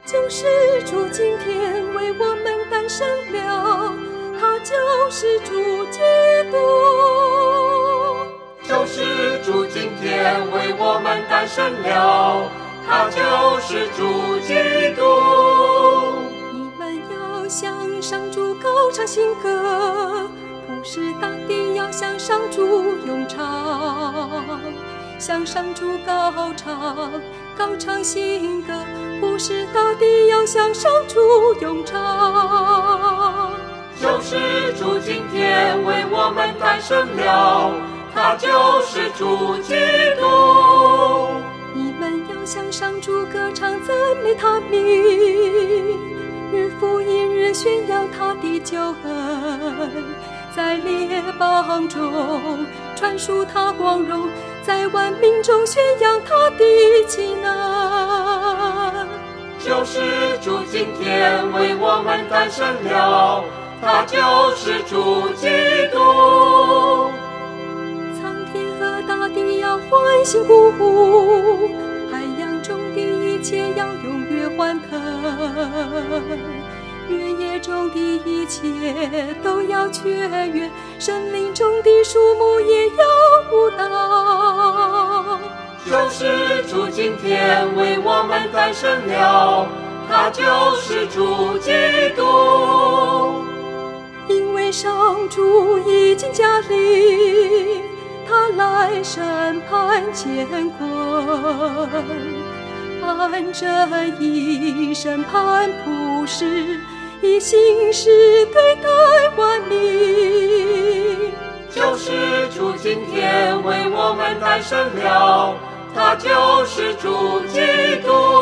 救世主今天为我们诞生了，他就是主基督。 救世主今天为我们诞生了，他就是主基督。 你们要向上主高唱新歌，普世大地要向上主咏唱，向上主高唱新歌，普世大地要向上主咏唱。 救世主今天为我们诞生了，他就是主基督。 你们要向上主歌唱赞美他名，日复一日宣扬他的救恩，在列邦中传述他光荣，在万民中宣扬他的奇能。 救世主今天为我们诞生了，他就是主基督。 苍天和大地要欢欣鼓舞，海洋中的一切要踊跃欢腾，原野中的一切都要雀跃，森林中的树木也要舞蹈。 救世主今天为我们诞生了，他就是主基督。 因为上主已经驾临，他来审判乾坤，按正义审判普世，以信实对待万民。 救世主今天为我们诞生了，他就是主基督。